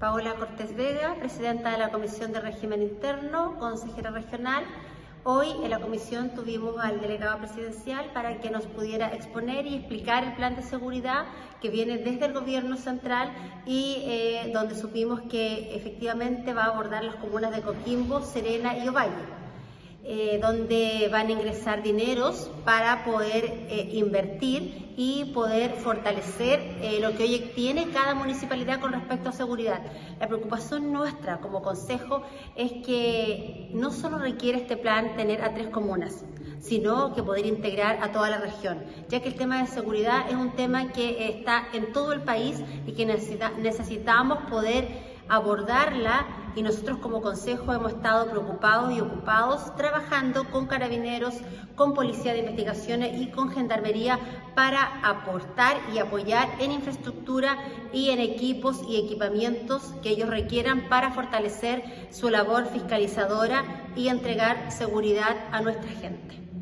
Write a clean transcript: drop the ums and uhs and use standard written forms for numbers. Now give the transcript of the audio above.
Paola Cortés Vega, presidenta de la Comisión de Régimen Interno, consejera regional. Hoy en la comisión tuvimos al delegado presidencial para que nos pudiera exponer y explicar el plan de seguridad que viene desde el gobierno central y donde supimos que efectivamente va a abordar las comunas de Coquimbo, Serena y Ovalle. Donde van a ingresar dineros para poder invertir y poder fortalecer lo que hoy tiene cada municipalidad con respecto a seguridad. La preocupación nuestra como consejo es que no solo requiere este plan tener a 3 comunas, sino que poder integrar a toda la región, ya que el tema de seguridad es un tema que está en todo el país y que necesitamos poder abordarla, y nosotros como consejo hemos estado preocupados y ocupados trabajando con carabineros, con policía de investigaciones y con gendarmería para aportar y apoyar en infraestructura y en equipos y equipamientos que ellos requieran para fortalecer su labor fiscalizadora y entregar seguridad a nuestra gente.